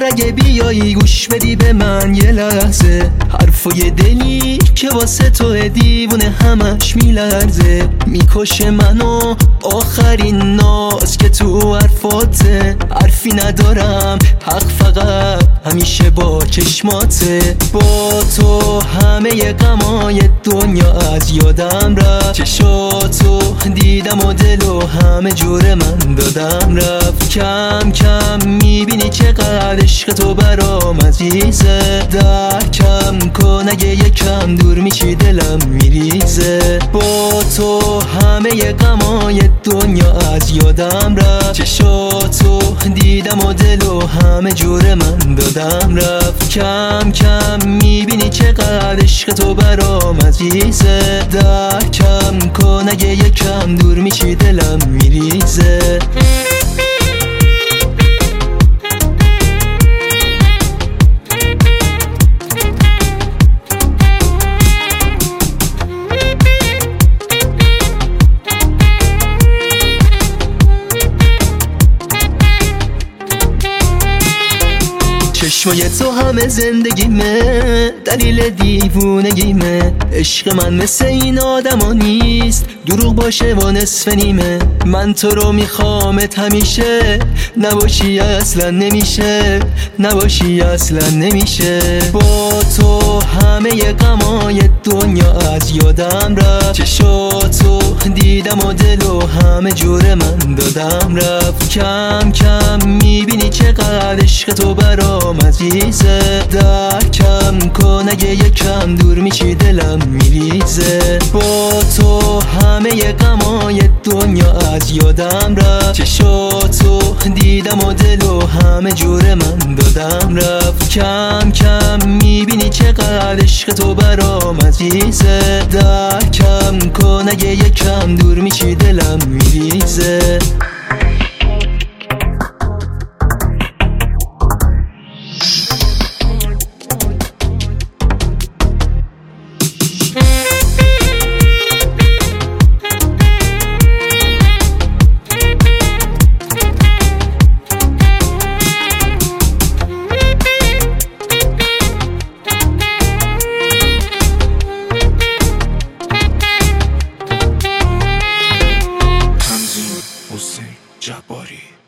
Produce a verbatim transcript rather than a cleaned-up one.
بار اگه بیایی گوش بدی به من یه لحظه، حرفای دلی که واسه تو دیوونه همش میلرزه، میکشه منو آخرین ناز که تو حرفاته، حرفی ندارم حق فقط همیشه با چشماته، با تو همه غمای دنیا از یادم رفت، چشاتو دیدم و دل و همه جور من دادم رفت، کم کم میبینی چقدر عشق تو برام عزیزه، درکم کن اگه یکم دور میشی دلم میریزه، با تو همه غمای دنیا از یادم رفت، چشاتو دیدم و دل و همه جور من دادم رفت، کم کم میبینی چقدر عشق تو برام عزیزه، درکم کن اگه یکم دور میشی دلم میریزه. چشمای تو همه زندگیمه، دلیل دیوونگیمه، عشق من مثل این آدما نیست، دروغ باشه و نصف نیمه، من تو رو میخوامت همیشه، نباشی اصلا نمیشه، نباشی اصلا نمیشه، با تو همه غمای دنیا از یادم رفت، چشاتو دیدم و دل و همه جور من دادم رفت، کم کم میبینی چقدر عشق تو برام عزیزه، درکم کن اگه یکم دور میشی دلم میریزه، با تو همه غمای دنیا از یادم رفت، چشاتو دیدم و دل و همه جور من دادم رفت، کم کم میبینی چقدر عشق تو برام عزیزه، درکم کن اگه یکم دور میشی دلم میریزه. حسین جباری